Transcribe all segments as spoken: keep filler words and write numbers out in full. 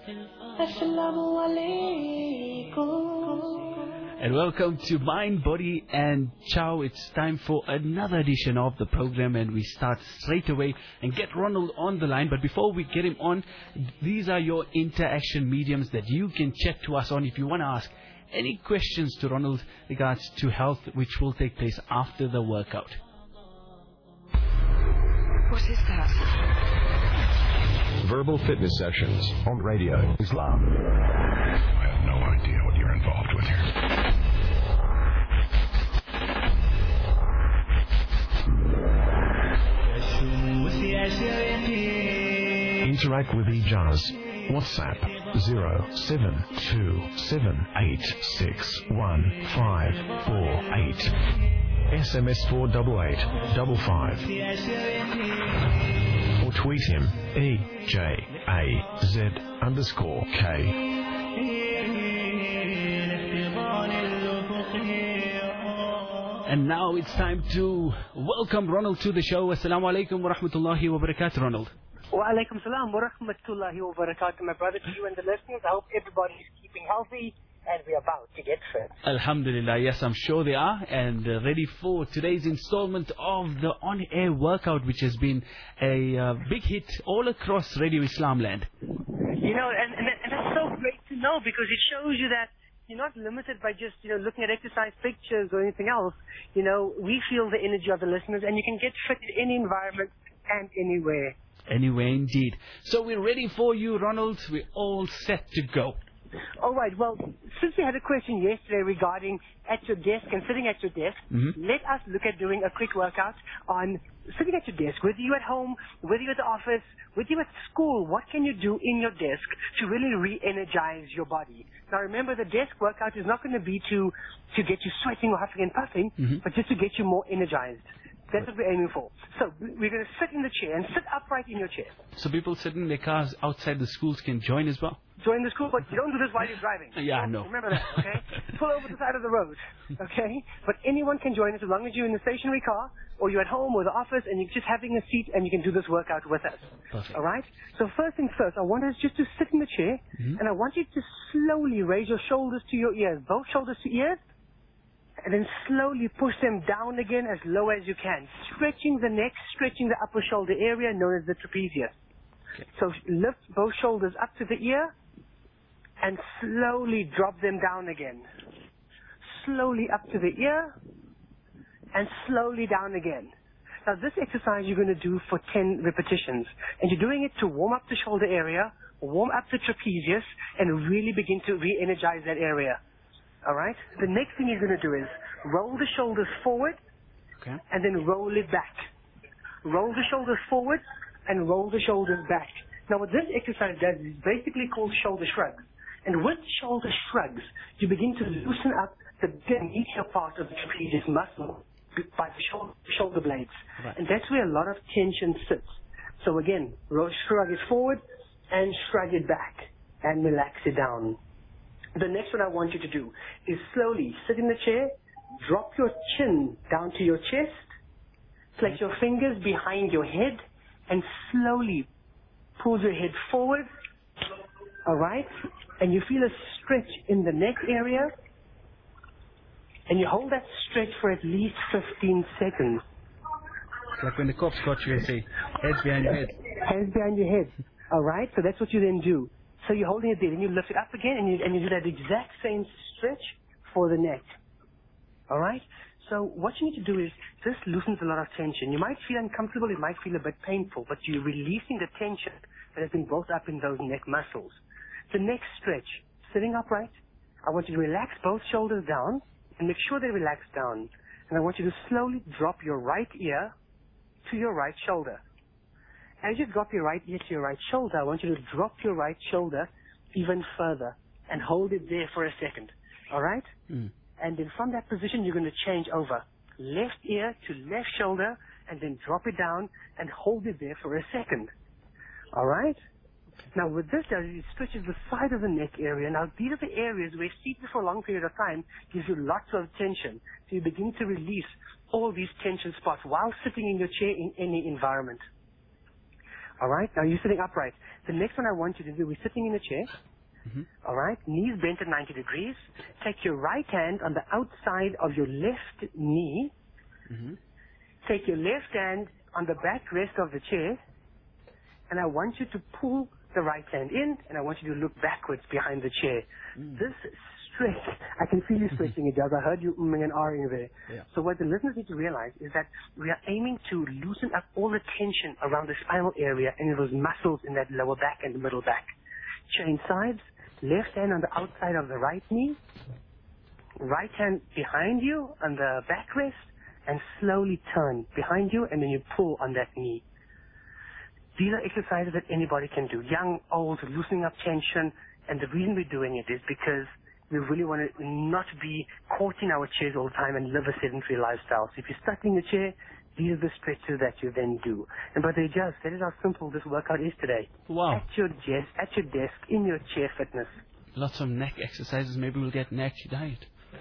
Assalamu alaikum. And welcome to Mind, Body and Chow. It's time for another edition of the program, and we start straight away and get Ronald on the line. But before we get him on, these are your interaction mediums that you can chat to us on if you want to ask any questions to Ronald regards to health, which will take place after the workout. What is that? Verbal fitness sessions on Radio Islam. I have no idea what you're involved with here. Interact with Ijaz. WhatsApp zero seven two seven eight six one five four eight. S M S four eight eight five five. Or tweet him E J A Z underscore K. And now it's time to welcome Ronald to the show. Assalamu alaikum wa rahmatullahi wa barakatuh, Ronald. Wa alaikum salam wa rahmatullahi wa barakatuh, my brother, to you and the listeners. I hope everybody is keeping healthy and we're about to get fit. Alhamdulillah, yes, I'm sure they are, and uh, ready for today's installment of the on-air workout, which has been a uh, big hit all across Radio Islam land. You know, and, and, and that's so great to know, because it shows you that you're not limited by just, you know, looking at exercise pictures or anything else. You know, we feel the energy of the listeners, and you can get fit in any environment and anywhere. Anywhere, indeed. So we're ready for you, Ronald. We're all set to go. All right, well, since we had a question yesterday regarding at your desk and sitting at your desk, Mm-hmm. let us look at doing a quick workout on sitting at your desk. Whether you're at home, whether you're at the office, whether you're at school, what can you do in your desk to really re-energize your body? Now remember, the desk workout is not going to be to, to get you sweating or huffing and puffing, Mm-hmm. but just to get you more energized. That's what we're aiming for. So we're going to sit in the chair and sit upright in your chair. So people sitting in their cars outside the schools can join as well? Join the school, but you don't do this while you're driving. Yeah, I know. Remember that, okay? Pull over the side of the road, okay? But anyone can join us as long as you're in the stationary car or you're at home or the office and you're just having a seat and you can do this workout with us. Perfect. All right? So first things first, I want us just to sit in the chair, Mm-hmm. and I want you to slowly raise your shoulders to your ears, both shoulders to ears, and then slowly push them down again as low as you can, stretching the neck, stretching the upper shoulder area known as the trapezius. Okay. So lift both shoulders up to the ear and slowly drop them down again. Slowly up to the ear and slowly down again. Now this exercise you're going to do for ten repetitions, and you're doing it to warm up the shoulder area, warm up the trapezius, and really begin to re-energize that area. All right? The next thing you're going to do is roll the shoulders forward, Okay. and then roll it back. Roll the shoulders forward and roll the shoulders back. Now what this exercise does is basically called shoulder shrugs. And with shoulder shrugs, you begin to loosen up the medial part of the trapezius muscle by the shoulder, shoulder blades. Right. And that's where a lot of tension sits. So again, ro- shrug it forward and shrug it back and relax it down. The next one I want you to do is slowly sit in the chair, drop your chin down to your chest, place your fingers behind your head, and slowly pull your head forward, all right? And you feel a stretch in the neck area, and you hold that stretch for at least fifteen seconds. It's like when the cops got you and say, heads behind your head. Hands behind your head, all right? So that's what you then do. So you're holding it there, and you lift it up again, and you, and you do that exact same stretch for the neck. All right? So what you need to do is, this loosens a lot of tension. You might feel uncomfortable, it might feel a bit painful, but you're releasing the tension that has been built up in those neck muscles. The next stretch, sitting upright, I want you to relax both shoulders down, and make sure they relax down. And I want you to slowly drop your right ear to your right shoulder. As you drop your right ear to your right shoulder, I want you to drop your right shoulder even further and hold it there for a second. All right? Mm. And then from that position, you're going to change over. Left ear to left shoulder, and then drop it down and hold it there for a second. All right? Now, with this, it stretches the side of the neck area. Now, these are the areas where seated for a long period of time gives you lots of tension. So you begin to release all these tension spots while sitting in your chair in any environment. All right? Now you're sitting upright. The next one I want you to do, we're sitting in a chair. Mm-hmm. All right? Knees bent at ninety degrees. Take your right hand on the outside of your left knee. Mm-hmm. Take your left hand on the backrest of the chair. And I want you to pull the right hand in, and I want you to look backwards behind the chair. Mm. This stretch, I can feel you stretching it, Jazz. I heard you umming and ahhing there. Yeah. So what the listeners need to realize is that we are aiming to loosen up all the tension around the spinal area and those muscles in that lower back and the middle back. Chain sides, left hand on the outside of the right knee, right hand behind you on the backrest, and slowly turn behind you, and then you pull on that knee. These are exercises that anybody can do, young, old, loosening up tension, and the reason we're doing it is because we really want to not be caught in our chairs all the time and live a sedentary lifestyle. So if you're stuck in the chair, these are the stretches that you then do. And by the way, just that is how simple this workout is today. Wow. At your desk, at your desk, in your chair fitness. Lots of neck exercises. Maybe we'll get neck diet.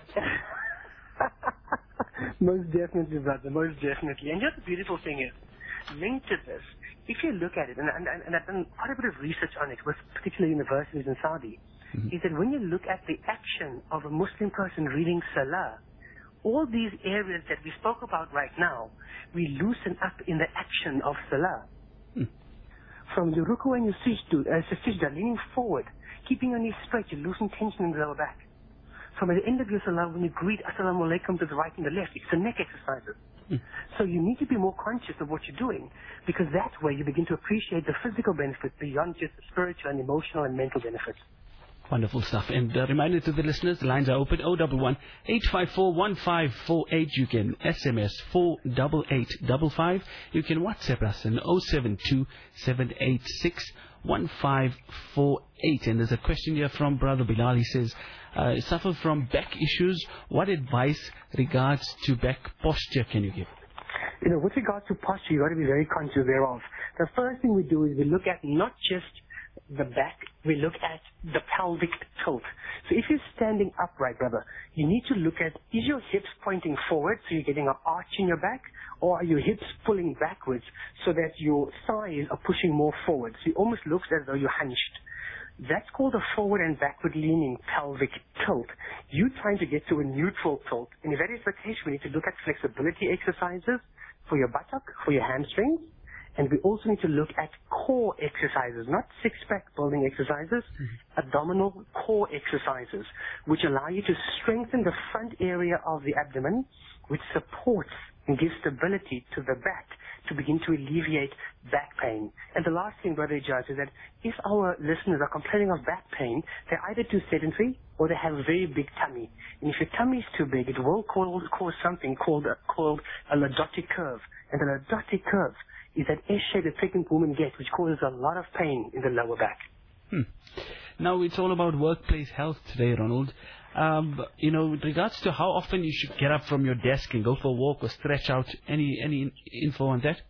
Most definitely, brother, most definitely. And just the beautiful thing is, linked to this, if you look at it, and, and, and I've done quite a bit of research on it with particular universities in Saudi, mm-hmm. is that when you look at the action of a Muslim person reading Salah, all these areas that we spoke about right now, we loosen up in the action of Salah. Mm. From your ruku and your sajda, uh, sajda, leaning forward, keeping your knees straight, you loosen tension in the lower back. From at the end of your Salah, when you greet Assalamu alaikum to the right and the left, it's the neck exercises. Mm. So you need to be more conscious of what you're doing, because that way you begin to appreciate the physical benefits beyond just the spiritual and emotional and mental benefits. Wonderful stuff. And a reminder to the listeners, the lines are open, oh one one, eight five four, one five four eight. You can S M S four eight eight five five. You can WhatsApp us on oh seven two, seven eight six, one five four eight. And there's a question here from Brother Bilal. He says, uh, suffer from back issues. What advice regards to back posture can you give? You know, with regards to posture, you've got to be very conscious thereof. The first thing we do is we look at not just the back, we look at the pelvic tilt. So if you're standing upright, brother, you need to look at, is your hips pointing forward, so you're getting an arch in your back, or are your hips pulling backwards so that your thighs are pushing more forward? So it almost looks as though you're hunched. That's called a forward and backward leaning pelvic tilt. You're trying to get to a neutral tilt. And if that is the case, we need to look at flexibility exercises for your buttock, for your hamstrings. And we also need to look at core exercises, not six-pack building exercises, mm-hmm. abdominal core exercises, which allow you to strengthen the front area of the abdomen, which supports and gives stability to the back to begin to alleviate back pain. And the last thing, Brother Ijaz, is that if our listeners are complaining of back pain, they're either too sedentary or they have a very big tummy. And if your tummy is too big, it will cause, cause something called a, called a lordotic curve. And the lordotic curve is that S-shape that pregnant women get, which causes a lot of pain in the lower back. Hmm. Now, it's all about workplace health today, Ronald. Um, you know, with regards to how often you should get up from your desk and go for a walk or stretch out, any any info on that?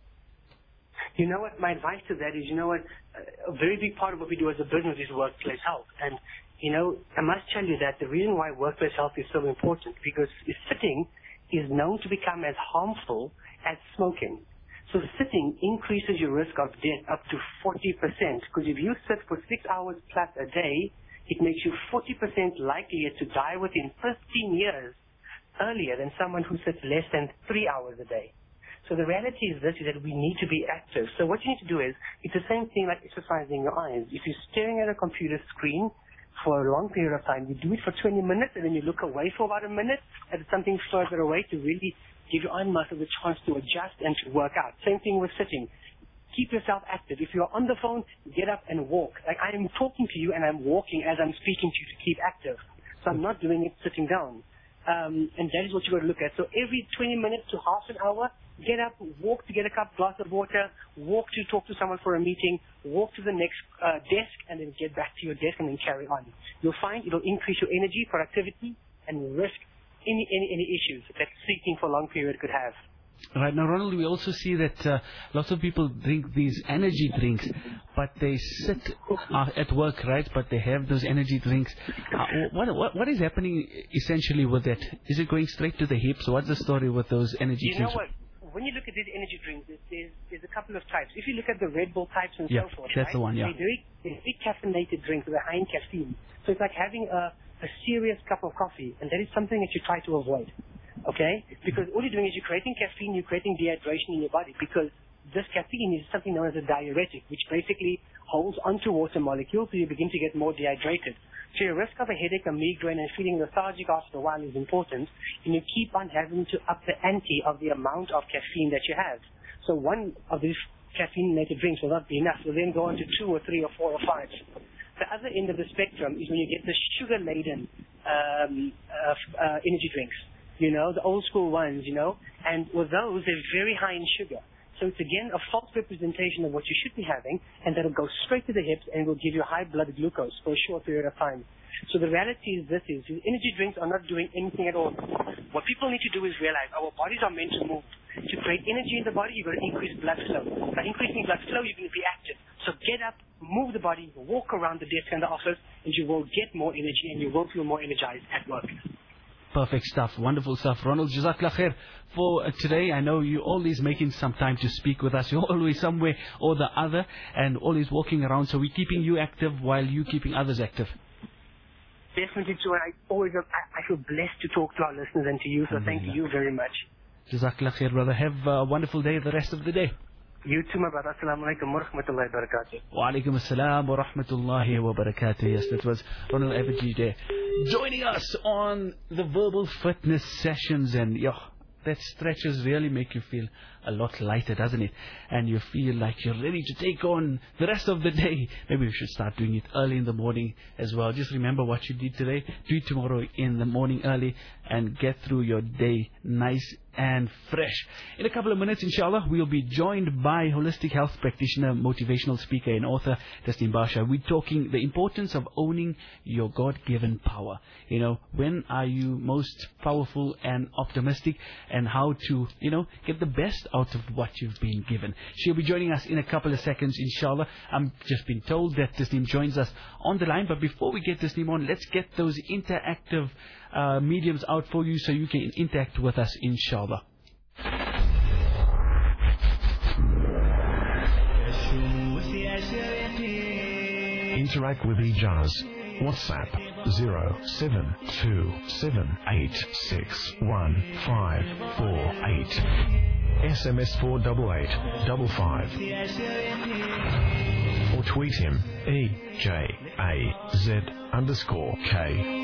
You know what, my advice to that is, you know what, a very big part of what we do as a business is workplace health. And, you know, I must tell you that the reason why workplace health is so important, because sitting is known to become as harmful as smoking. So sitting increases your risk of death up to forty percent, because if you sit for six hours plus a day, it makes you forty percent likelier to die within fifteen years earlier than someone who sits less than three hours a day. So the reality is this, is that we need to be active. So what you need to do is, it's the same thing like exercising your eyes. If you're staring at a computer screen for a long period of time, you do it for twenty minutes and then you look away for about a minute at something further away to really give your eye muscles a chance to adjust and to work out. Same thing with sitting. Keep yourself active. If you're on the phone, get up and walk. Like I am talking to you and I'm walking as I'm speaking to you to keep active. So I'm not doing it sitting down. Um, and that is what you've got to look at. So every twenty minutes to half an hour, get up, walk to get a cup, glass of water, walk to talk to someone for a meeting, walk to the next uh, desk, and then get back to your desk and then carry on. You'll find it'll increase your energy, productivity, and risk any, any, any issues that sitting for a long period could have. Right. Now, Ronald, we also see that uh, lots of people drink these energy drinks, but they sit uh, at work, right? But they have those energy drinks. Uh, what, what what is happening essentially with that? Is it going straight to the hips? What's the story with those energy you drinks? You know what? when you look at these energy drinks, there's, there's, there's a couple of types. If you look at the Red Bull types and Yeah, so forth, that's right? the one, yeah. They're very, they're very caffeinated drinks. They're high in caffeine. So it's like having a, a serious cup of coffee, and that is something that you try to avoid. Okay? Because all you're doing is you're creating caffeine, you're creating dehydration in your body, because this caffeine is something known as a diuretic, which basically holds onto water molecules, so you begin to get more dehydrated. So your risk of a headache, a migraine, and feeling lethargic after a while is important, and you keep on having to up the ante of the amount of caffeine that you have. So one of these caffeinated drinks will not be enough. You'll then go on to two or three or four or five. The other end of the spectrum is when you get the sugar-laden um, uh, uh, energy drinks, you know, the old school ones, you know, and with those, they're very high in sugar. So it's again a false representation of what you should be having, and that'll go straight to the hips and will give you high blood glucose for a short period of time. So the reality is this is, energy drinks are not doing anything at all. What people need to do is realize our bodies are meant to move. To create energy in the body, you've got to increase blood flow. By increasing blood flow, you're going to be active. So get up, move the body, walk around the desk and the office, and you will get more energy and you will feel more energized at work. Perfect stuff. Wonderful stuff. Ronald, Jazakallah khair for uh, today. I know you're always making some time to speak with us. You're always somewhere or the other and always walking around. So we're keeping you active while you keeping others active. Definitely true. I always, I, I feel blessed to talk to our listeners and to you. So thank you very much. Jazakallah khair, brother. Have a wonderful day the rest of the day. You too, my brother. Assalamu alaikum wa rahmatullahi wa barakatuh. Wa alaikum assalam wa rahmatullahi wa barakatuh. Yes, that was Ronald Abaji there, joining us on the verbal fitness sessions. And yo, that stretches really make you feel a lot lighter, doesn't it? And you feel like you're ready to take on the rest of the day. Maybe we should start doing it early in the morning as well. Just remember what you did today. Do it tomorrow in the morning early and get through your day nice and fresh. In a couple of minutes, inshallah, we'll be joined by holistic health practitioner, motivational speaker and author Tasneem Basha. We're talking the importance of owning your God-given power. You know, when are you most powerful and optimistic, and how to, you know, get the best out of what you've been given. She'll be joining us in a couple of seconds, inshallah. I'm just been told that Tasneem joins us on the line, but before we get Tasneem on, let's get those interactive uh, mediums out for you so you can interact with us, inshallah. Interact with Ijaz. WhatsApp zero seven two seven eight six one five four eight. S M S four eight eight five five. Or tweet him E J A Z underscore K.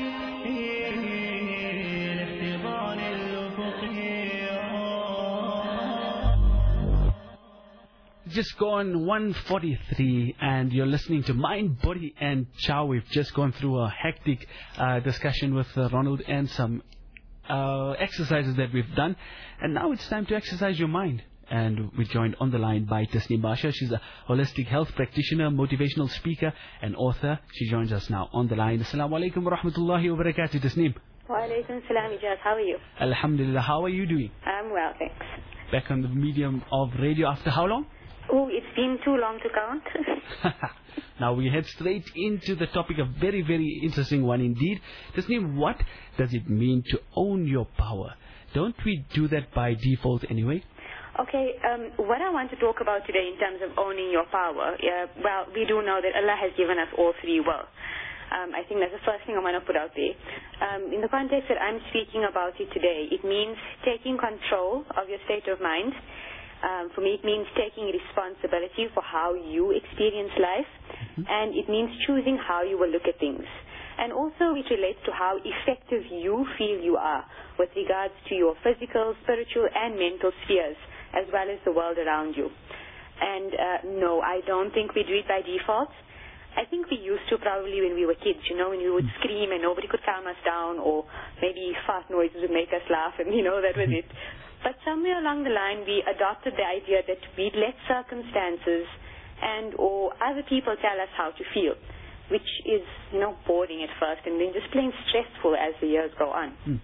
Just gone one forty-three and you're listening to Mind, Body and Chow. We've just gone through a hectic uh, discussion with uh, Ronald and some uh, exercises that we've done, and now it's time to exercise your mind. And we're joined on the line by Tasneem Basha. She's a holistic health practitioner, motivational speaker and author. She joins us now on the line. Assalamu alaikum wa rahmatullahi wa barakatuh, Tasneem. Wa alaikum salam, Ijaz. How are you? Alhamdulillah. How are you doing? I'm well, thanks. Back on the medium of radio after how long? Oh, it's been too long to count. Now we head straight into the topic, a very, very interesting one indeed. Tasneem, what does it mean to own your power? Don't we do that by default anyway? Okay, um, what I want to talk about today in terms of owning your power, uh, well, we do know that Allah has given us all free will. Um, I think that's the first thing I want to put out there. Um, in the context that I'm speaking about it today, it means taking control of your state of mind. Um, for me, it means taking responsibility for how you experience life, mm-hmm. and it means choosing how you will look at things. And also it relates to how effective you feel you are with regards to your physical, spiritual, and mental spheres, as well as the world around you. And uh, no, I don't think we do it by default. I think we used to probably when we were kids, you know, when we would scream and nobody could calm us down, or maybe fart noises would make us laugh, and, you know, that was it. But somewhere along the line, we adopted the idea that we'd let circumstances and or other people tell us how to feel, which is, you know, boring at first and then just plain stressful as the years go on. Hmm.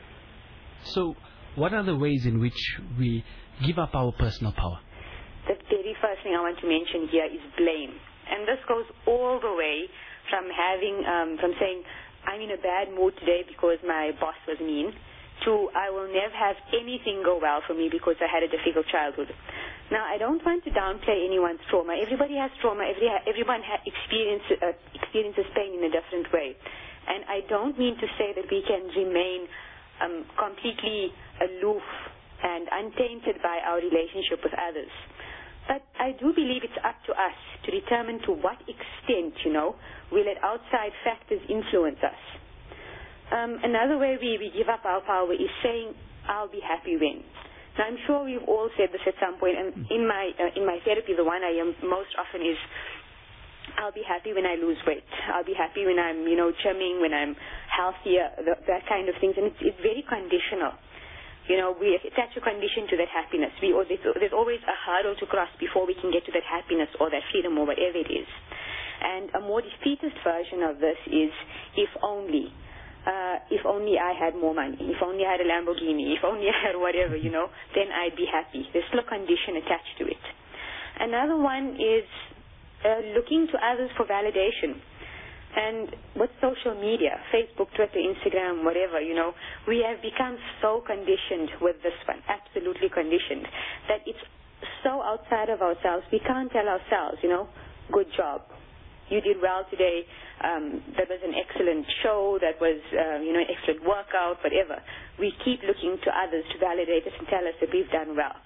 So, what are the ways in which we give up our personal power? The very first thing I want to mention here is blame. And this goes all the way from having, um, from saying, I'm in a bad mood today because my boss was mean, to I will never have anything go well for me because I had a difficult childhood. Now, I don't want to downplay anyone's trauma. Everybody has trauma. Every, everyone ha- experience, uh, experiences pain in a different way. And I don't mean to say that we can remain um, completely aloof and untainted by our relationship with others. But I do believe it's up to us to determine to what extent, you know, we let outside factors influence us. Um, another way we, we give up our power is saying, I'll be happy when. Now, I'm sure we've all said this at some point, and in my, uh, in my therapy, the one I am most often is, I'll be happy when I lose weight. I'll be happy when I'm, you know, trimming, when I'm healthier, th- that kind of things. And it's, it's very conditional. You know, we attach a condition to that happiness. We, or there's, there's always a hurdle to cross before we can get to that happiness or that freedom or whatever it is. And a more defeatist version of this is, if only. Uh, if only I had more money, if only I had a Lamborghini, if only I had whatever, you know, then I'd be happy. There's still a condition attached to it. Another one is uh, looking to others for validation. And with social media, Facebook, Twitter, Instagram, whatever, you know, we have become so conditioned with this one, absolutely conditioned, that it's so outside of ourselves. We can't tell ourselves, you know, good job. You did well today. Um, that was an excellent show. That was, uh, you know, an excellent workout, whatever. We keep looking to others to validate us and tell us that we've done well.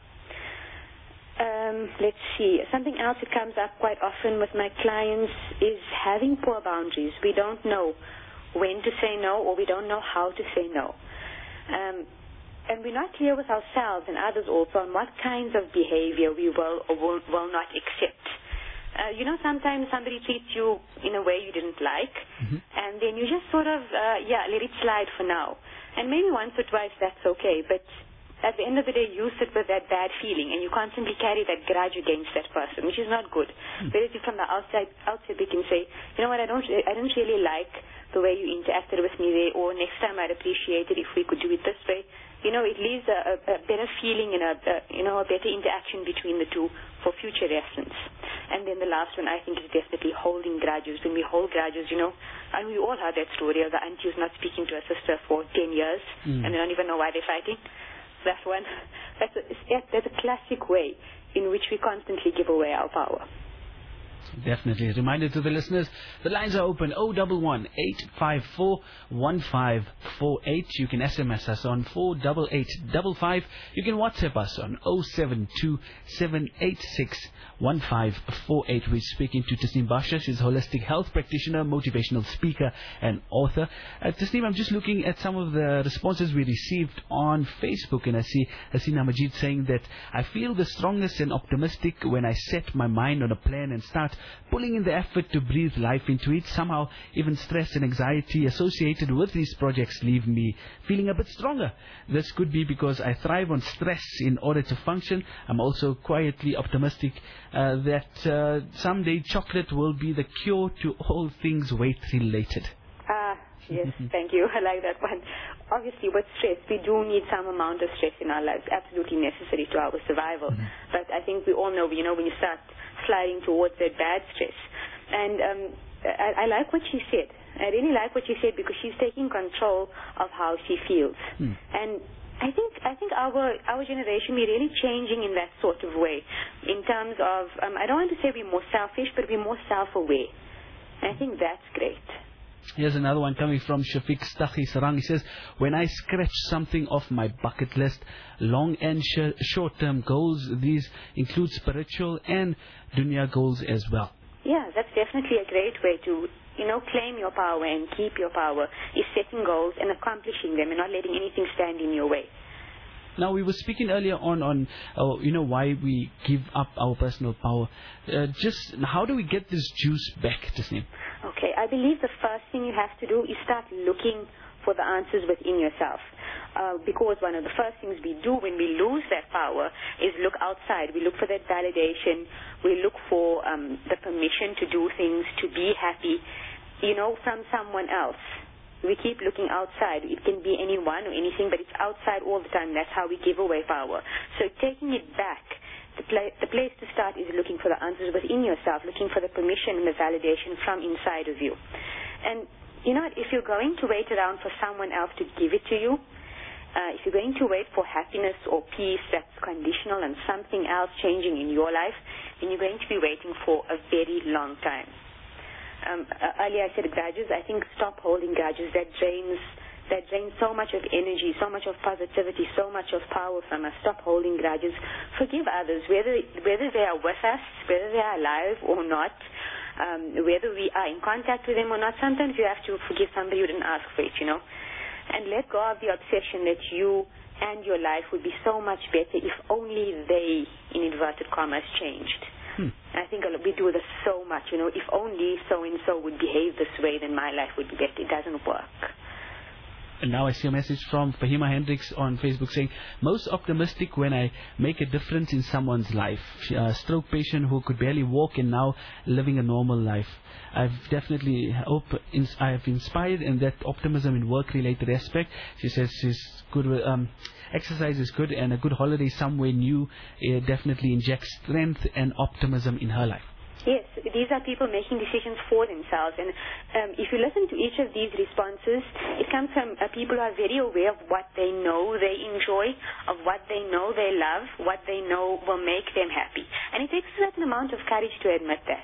Um, let's see. Something else that comes up quite often with my clients is having poor boundaries. We don't know when to say no, or we don't know how to say no. Um, and we're not clear with ourselves and others also on what kinds of behavior we will or will, will not accept. Uh, you know, sometimes somebody treats you in a way you didn't like, mm-hmm. and then you just sort of, uh, yeah, let it slide for now. And maybe once or twice that's okay, but at the end of the day, you sit with that bad feeling, and you constantly carry that grudge against that person, which is not good. Mm-hmm. Whereas if from the outside, outside we can say, you know what, I don't, I don't really like the way you interacted with me there, or next time I'd appreciate it if we could do it this way. You know, it leaves a, a, a better feeling and a, a, you know, a better interaction between the two for future reference. And then the last one, I think, is definitely holding grudges. When we hold grudges, you know, and we all heard that story of the auntie who's not speaking to her sister for ten years, mm. and they don't even know why they're fighting. That one, that's a, that's a classic way in which we constantly give away our power. Definitely. A reminder to the listeners, the lines are open oh one one, eight five four, one five four eight. You can S M S us on four eight eight five five. You can WhatsApp us on oh seven two, seven eight six, one five four eight. We're speaking to Tasneem Basha. She's a holistic health practitioner, motivational speaker and author. Uh, Tasneem, I'm just looking at some of the responses we received on Facebook, and I see Hasina Majid saying that I feel the strongest and optimistic when I set my mind on a plan and start pulling in the effort to breathe life into it. Somehow, even stress and anxiety associated with these projects leave me feeling a bit stronger. This could be because I thrive on stress in order to function. I'm also quietly optimistic uh, that uh, someday chocolate will be the cure to all things weight-related. Ah, yes, thank you. I like that one. Obviously, with stress, we do need some amount of stress in our lives, absolutely necessary to our survival. Mm-hmm. But I think we all know, you know, when you start sliding towards that bad stress. And um, I, I like what she said. I really like what she said because she's taking control of how she feels. Mm. And I think I think our our generation, we're really changing in that sort of way. In terms of, um, I don't want to say we're more selfish, but we're more self-aware. And I think that's great. Here's another one coming from Shafiq Stakhi Sarang. He says, when I scratch something off my bucket list, long and sh- short-term goals, these include spiritual and dunya goals as well. Yeah, that's definitely a great way to, you know, claim your power and keep your power, is setting goals and accomplishing them and not letting anything stand in your way. Now, we were speaking earlier on, on uh, you know, why we give up our personal power. Uh, just how do we get this juice back, Tasneem? Okay, I believe the first thing you have to do is start looking for the answers within yourself. Uh, because one of the first things we do when we lose that power is look outside. We look for that validation. We look for um, the permission to do things, to be happy, you know, from someone else. We keep looking outside. It can be anyone or anything, but it's outside all the time. That's how we give away power. So taking it back, the, pla- the place to start is looking for the answers within yourself, looking for the permission and the validation from inside of you. And, you know, if you're going to wait around for someone else to give it to you, Uh, if you're going to wait for happiness or peace that's conditional and something else changing in your life, then you're going to be waiting for a very long time. Um, uh, earlier I said grudges. I think stop holding grudges. That drains, that drains so much of energy, so much of positivity, so much of power from us. Stop holding grudges. Forgive others, whether whether they are with us, whether they are alive or not, um, whether we are in contact with them or not. Sometimes you have to forgive somebody who didn't ask for it, you know. And let go of the obsession that you and your life would be so much better if only they, in inverted commas, changed. Hmm. I think we do this so much, you know, if only so-and-so would behave this way, then my life would be better. It doesn't work. And now I see a message from Fahima Hendricks on Facebook saying, most optimistic when I make a difference in someone's life. A stroke patient who could barely walk and now living a normal life. I've definitely hope I have inspired in that optimism in work-related aspect. She says she's good with, um, exercise is good, and a good holiday somewhere new uh, definitely injects strength and optimism in her life. Yes, these are people making decisions for themselves, and um, if you listen to each of these responses, it comes from uh, people who are very aware of what they know they enjoy, of what they know they love, what they know will make them happy. And it takes a certain amount of courage to admit that.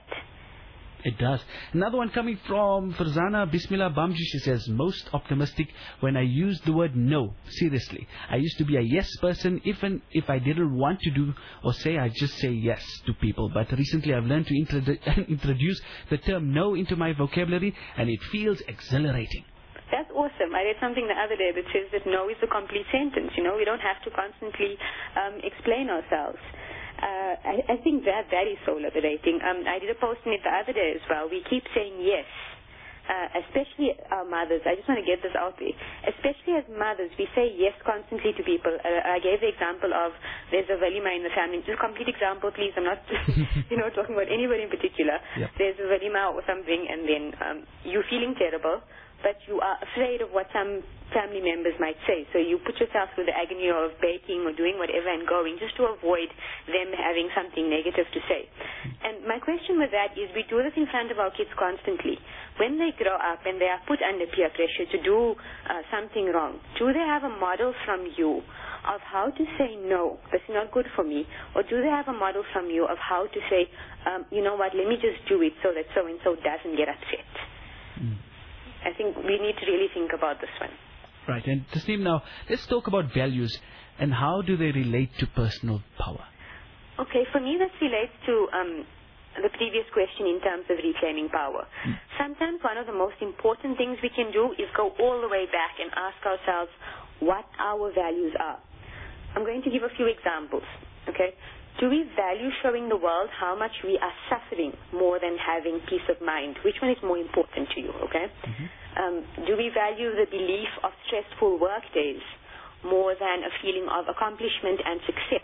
It does. Another one coming from Farzana Bismillah Bamji. She says, most optimistic when I use the word no. Seriously. I used to be a yes person. Even if I didn't want to do or say, I just say yes to people. But recently I've learned to introdu- introduce the term no into my vocabulary, and it feels exhilarating. That's awesome. I read something the other day that says that no is a complete sentence. You know, we don't have to constantly um, explain ourselves. Uh, I, I think that that is so liberating. Um, I did a post on it the other day as well. We keep saying yes, uh, especially our mothers. I just want to get this out there. Especially as mothers, we say yes constantly to people. Uh, I gave the example of there's a walima in the family. Just a complete example, please. I'm not, you know, talking about anybody in particular. Yep. There's a walima or something, and then um, you're feeling terrible, but you are afraid of what some family members might say. So you put yourself through the agony of baking or doing whatever and going just to avoid them having something negative to say. And my question with that is, we do this in front of our kids constantly. When they grow up and they are put under peer pressure to do uh, something wrong, do they have a model from you of how to say, no, this is not good for me? Or do they have a model from you of how to say, um, you know what, let me just do it so that so-and-so doesn't get upset? Mm. I think we need to really think about this one. Right, and Tasneem, now let's talk about values and how do they relate to personal power? Okay, for me this relates to um, the previous question in terms of reclaiming power. Mm. Sometimes one of the most important things we can do is go all the way back and ask ourselves what our values are. I'm going to give a few examples, okay? Do we value showing the world how much we are suffering more than having peace of mind? Which one is more important to you, okay? Mm-hmm. Um, do we value the belief of stressful work days more than a feeling of accomplishment and success?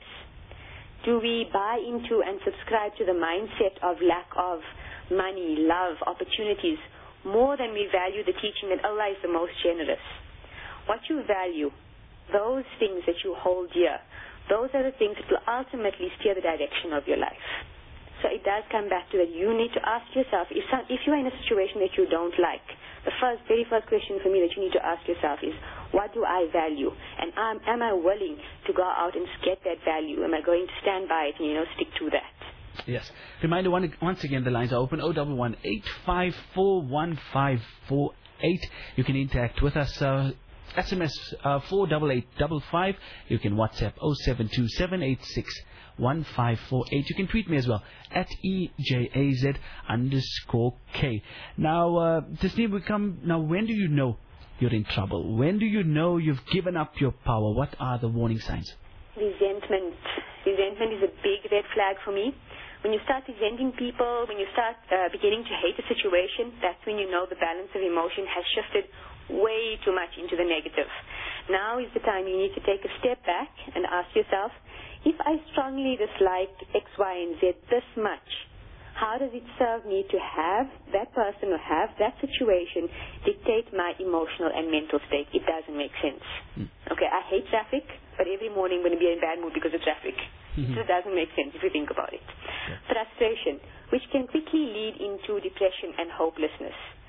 Do we buy into and subscribe to the mindset of lack of money, love, opportunities more than we value the teaching that Allah is the most generous? What you value, those things that you hold dear, those are the things that will ultimately steer the direction of your life. So it does come back to that you need to ask yourself, if, some, if you're in a situation that you don't like, the first, very first question for me that you need to ask yourself is, what do I value? And am, am I willing to go out and get that value? Am I going to stand by it and, you know, stick to that? Yes. Reminder, one, once again, the lines are open, oh one one, eight five four, one five four eight. You can interact with us. Uh, S M S uh, four eight eight five five. You can WhatsApp oh seven two seven eight six one five four eight. You can tweet me as well at E J A Z underscore K. Now, uh, Tasneem, we come. Now, when do you know you're in trouble? When do you know you've given up your power? What are the warning signs? Resentment. Resentment is a big red flag for me. When you start resenting people, when you start uh, beginning to hate a situation, that's when you know the balance of emotion has shifted way too much into the negative. Now is the time you need to take a step back and ask yourself, if I strongly dislike X, Y, and Z this much, how does it serve me to have that person or have that situation dictate my emotional and mental state? It doesn't make sense. Mm. Okay, I hate traffic, but every morning I'm going to be in a bad mood because of traffic. Mm-hmm. So it doesn't make sense if you think about it. Yeah. Frustration, which can quickly lead into depression and hopelessness.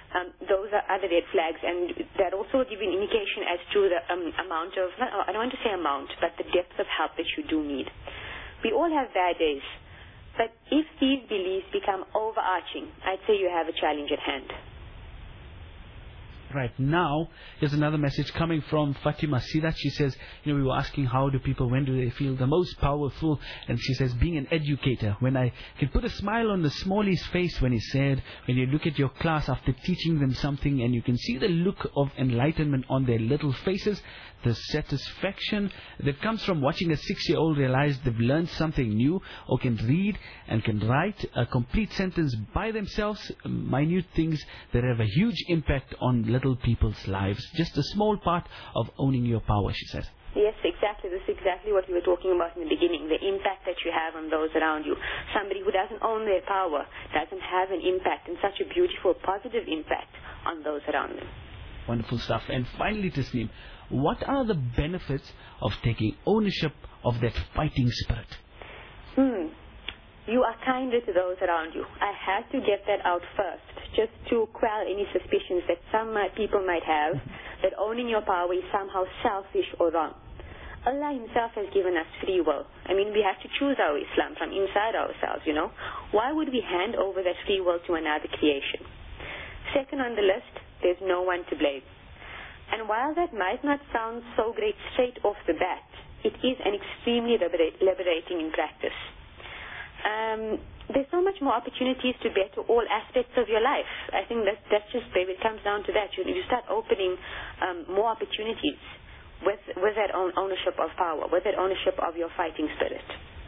um, those are other red flags, and that also give you an indication as to the um, amount of, not, I don't want to say amount, but the depth of help that you do need. We all have bad days, but if these beliefs become overarching, I'd say you have a challenge at hand. Right now, here's another message coming from Fatima Sidat. She says, you know, we were asking how do people, when do they feel the most powerful? And she says, being an educator, when I can put a smile on the smallies' face when he's sad, when you look at your class after teaching them something and you can see the look of enlightenment on their little faces, the satisfaction that comes from watching a six-year-old realize they've learned something new or can read and can write a complete sentence by themselves, minute things that have a huge impact on little people's lives. Just a small part of owning your power, she says. Yes, exactly. This is exactly what we were talking about in the beginning, the impact that you have on those around you. Somebody who doesn't own their power doesn't have an impact, and such a beautiful, positive impact on those around them. Wonderful stuff. And finally, Tasneem, what are the benefits of taking ownership of that fighting spirit? Hmm. You are kinder to those around you. I had to get that out first, just to quell any suspicions that some uh, people might have that owning your power is somehow selfish or wrong. Allah Himself has given us free will. I mean, we have to choose our Islam from inside ourselves, you know. Why would we hand over that free will to another creation? Second on the list, there's no one to blame. And while that might not sound so great straight off the bat, it is an extremely liberate, liberating in practice. Um, there's so much more opportunities to better all aspects of your life. I think that that's just, baby, it comes down to that. You, you start opening um, more opportunities with, with that own ownership of power, with that ownership of your fighting spirit.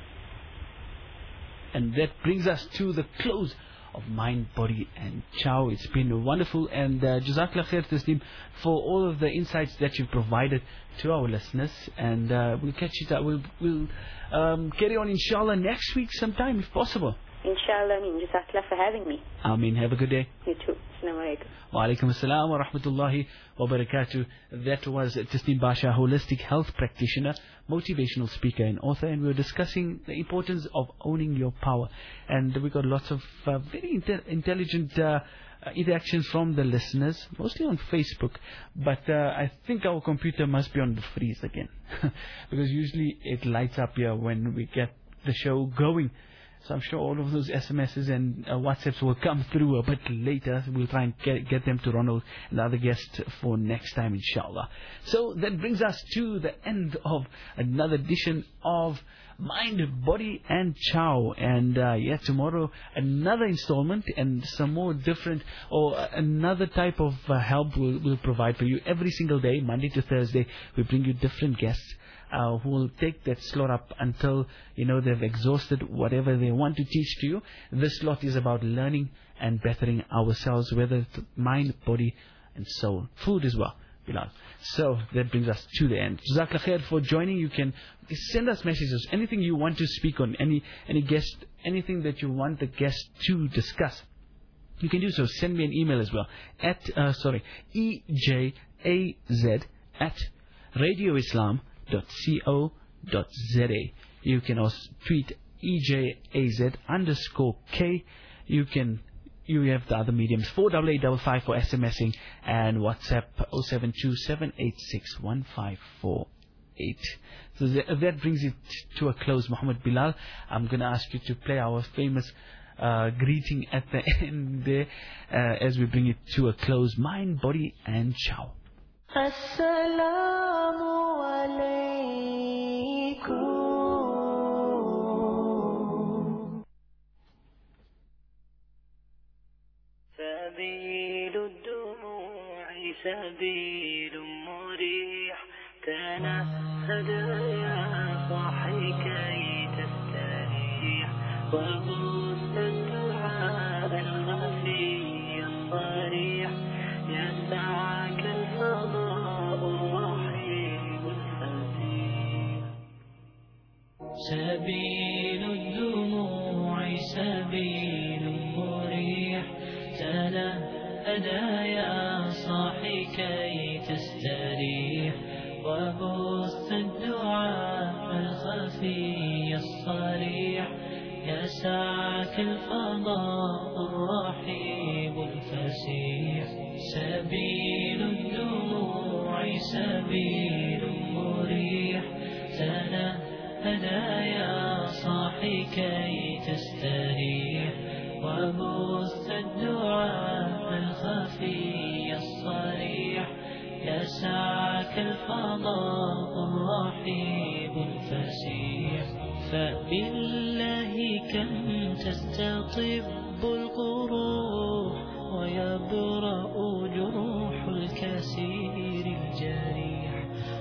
And that brings us to the close of Mind, Body and Chow. It's been wonderful, and uh, Jazakallah khair, Tasneem, for all of the insights that you've provided to our listeners. And uh, we'll catch it up. We'll, we'll um, carry on, inshallah, next week sometime, if possible. Inshallah, I mean, Jazakallah for having me. Ameen. Have a good day. You too. Assalamu alaikum. Wa alaikum assalam wa rahmatullahi wa barakatuh. That was Tasneem Basha, holistic health practitioner, motivational speaker and author, and we were discussing the importance of owning your power. And we got lots of uh, very inte- intelligent uh, interactions from the listeners, mostly on Facebook. But uh, I think our computer must be on the freeze again, because usually it lights up here when we get the show going. So I'm sure all of those S M Ses and uh, WhatsApps will come through a bit later. We'll try and get, get them to Ronald and the other guests for next time, inshallah. So that brings us to the end of another edition of Mind, Body and Chow. And uh, yeah, tomorrow another installment and some more different or uh, another type of uh, help we'll, we'll provide for you every single day, Monday to Thursday. We bring you different guests Uh, who will take that slot up until, you know, they've exhausted whatever they want to teach to you. This slot is about learning and bettering ourselves, whether it's mind, body, and soul. Food as well, Bilal. So that brings us to the end. Jazakallah khair for joining. You can send us messages, anything you want to speak on, any any guest, anything that you want the guest to discuss. You can do so. Send me an email as well at uh, sorry E J A Z at Radio Islam. Co dot za. You can also tweet E J A Z underscore K. You can you have the other mediums four eight eight five five for SMSing and WhatsApp oh seven two seven eight six one five four eight. So th- that brings it to a close, Muhammad Bilal. I'm going to ask you to play our famous uh, greeting at the end there uh, as we bring it to a close. Mind, Body and Chow. Assalamu alaikum. سبيل الدموع سبيل مريح تنهد يا صاحي كي تستريح وبث الدعاء الخفي الصريح يسعك الفضاء الرحيم الفتيح. سبيل الدموع سبيل مريح تنهدى يا صاحي كي تستريح وبث الدعاء الخفي الصريح يسعك الفضاء الرحيب الفسيح. سبيل الدموع سبيل مريح، تنهدى يا صاحي كي تستريح، وبث الدعاء الخفي الصريح. يسعك الفضاء الرحيب الفسيح. فبالله كم تستطب القروح، ويبرأ جروح الكسير الجريح،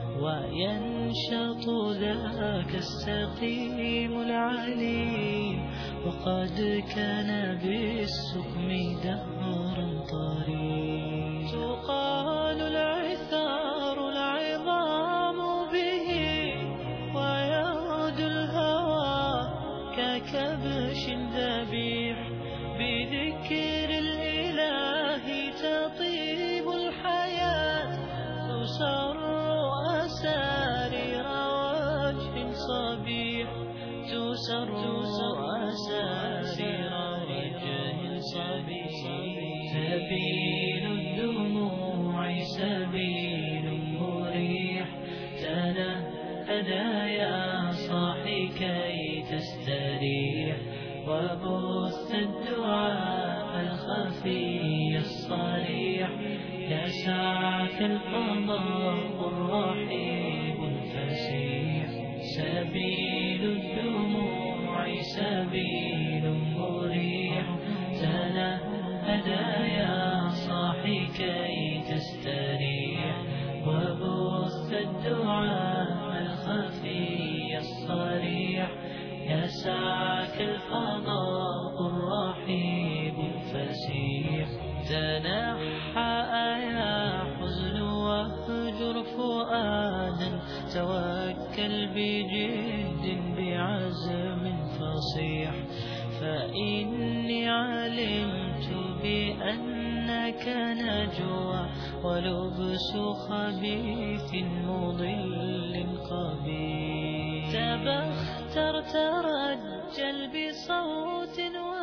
وينشط ذاك السقيم العليم، وقد كان بالسقم دهرا طريق. تقال العثار العظام به، ويغدو الهوى ككبش ذبيح. بذكر الإله تطيب الحياة، تسر أسارير وجه صبيح، تسر أسارير وجه صبيح. سبيل الدموع سبيل مريح، تنهدى يا صاحي كي تستريح، وبث الدعاء الخفي الصريح. يسعك الفضاء الرحيب الفسيح. سبيل الدموع سبيل مريح، تنهدى يا صاحي كي تستريح، وبث الدعاء الخفي الصريح. يسعك الفضاء الرحيب الفسيح. تنحى يا حزن واهجر فؤادا، توكل بجد بعزم فصيح. فإني علمت بأنك نجوى، ولبس خبيث مضل قبيح. تبختر ترجل بصوت